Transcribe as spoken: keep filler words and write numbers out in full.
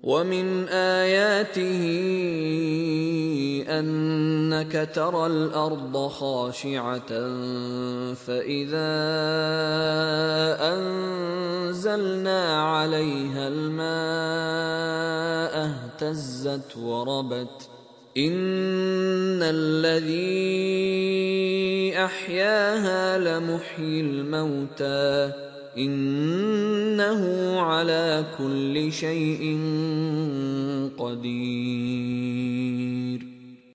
ومن آياته أنك ترى الأرض خاشعة فإذا أنزلنا عليها الماء اهتزت وربت إن الذي أحياها لمحيي الموتى إنه على كل شيء قدير.